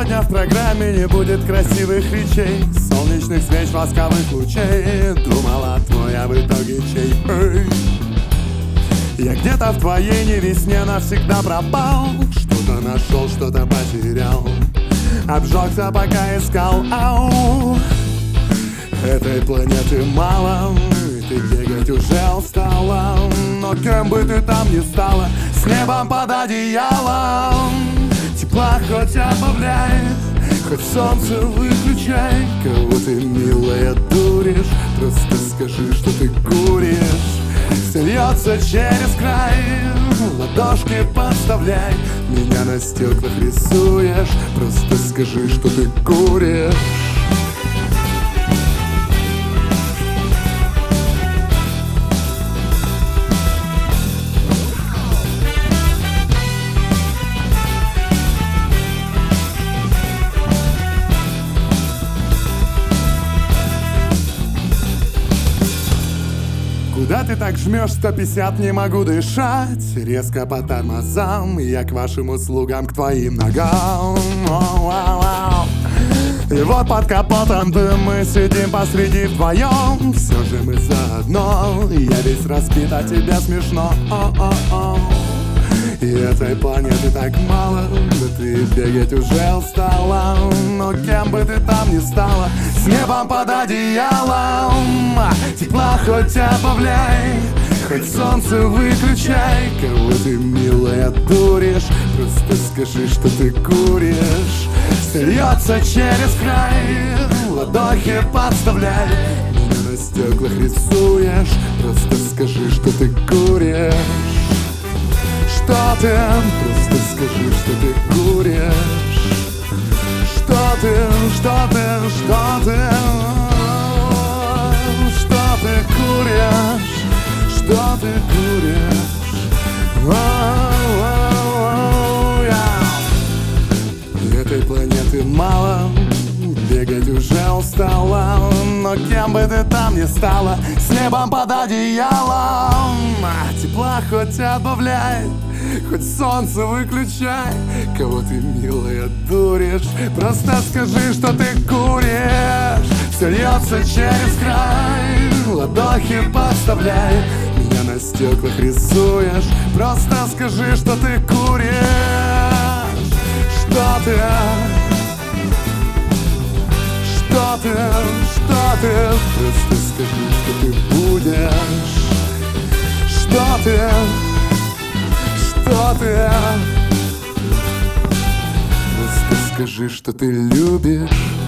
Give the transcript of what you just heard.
Сегодня в программе не будет красивых речей, солнечных свеч, восковых лучей. Думала, твой, а в итоге чей? Эй. Я где-то в твоей невесне навсегда пропал. Что-то нашел, что-то потерял. Обжегся, пока искал. Ау. Этой планеты мало, ты бегать уже устала. Но кем бы ты там ни стала, с небом под одеялом. Тепла хоть отбавляй, хоть солнце выключай. Кого ты, милая, дуришь? Просто скажи, что ты куришь. Все льется через край, ладошки подставляй. Меня на стеклах рисуешь. Просто скажи, что ты куришь. Куда ты так жмешь? 150, не могу дышать. Резко по тормозам, я к вашим услугам, к твоим ногам. И вот под капотом дым, мы сидим посреди вдвоем. Все же мы заодно, я весь разбит, а тебе смешно. И этой планеты так мало, да ты бегать уже устала. Но кем бы ты там ни стала, с небом под одеялом. Тепла хоть отбавляй, хоть солнце выключай. Кого ты, милая, дуришь? Просто скажи, что ты куришь. Все льется через край, ладохи подставляй. Меня на стеклах рисуешь. Просто скажи, что ты куришь. Что ты? Просто скажи, что ты куришь. Что ты? Что ты? Что ты? Что ты куришь? Что ты куришь? Этой планеты мало, бегать уже устала. Но кем бы ты там ни стала, с небом под одеялом. Тепла хоть отбавляй, хоть солнце выключай. Кого ты, милая, дуришь? Просто скажи, что ты куришь. Все льется через край, ладохи подставляй. Меня на стеклах рисуешь. Просто скажи, что ты куришь. Что ты? Что ты? Что ты? Просто скажи, что ты будешь. Что ты? Что ты? Просто скажи, что ты любишь.